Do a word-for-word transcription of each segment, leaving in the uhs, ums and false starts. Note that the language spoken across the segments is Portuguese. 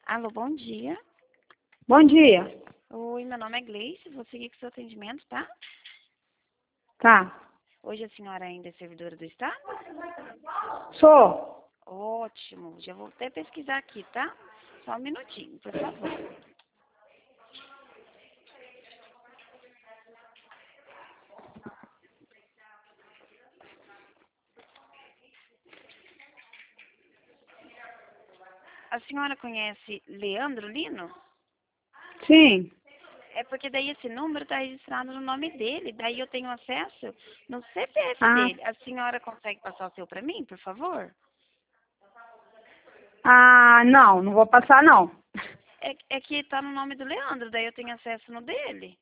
Alô, bom dia. Bom dia. Oi, meu nome é Gleice, vou seguir com o seu atendimento, tá? Tá. Hoje a senhora ainda é servidora do Estado? Sou. Ótimo, já vou até pesquisar aqui, tá? Só um minutinho, por favor. A senhora conhece Leandro Lino? Sim. É porque daí esse número está registrado no nome dele, daí eu tenho acesso no C P F Ah, dele. A senhora consegue passar o seu para mim, por favor? ah, não, não vou passar não. É, é que está no nome do Leandro, daí eu tenho acesso no dele.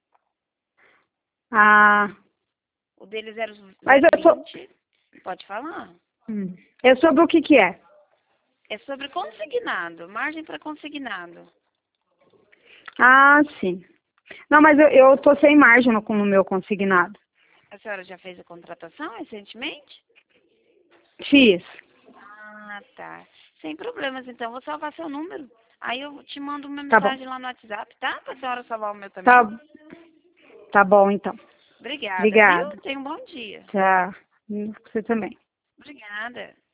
Ah, O dele zero mas eu sou... vinte. Pode falar. Hum. É sobre o que que é? É sobre consignado, margem para consignado. Ah, sim. Não, mas eu, eu tô sem margem no, no meu consignado. A senhora já fez a contratação recentemente? Fiz. Ah, tá. Sem problemas, então. Vou salvar seu número. Aí eu te mando uma Tá bom. mensagem lá no WhatsApp, tá? Pra senhora salvar o meu também. Tá, tá bom, então. Obrigada, viu? Obrigada. Tenha um bom dia. Tchau. Hum, Você também. Obrigada.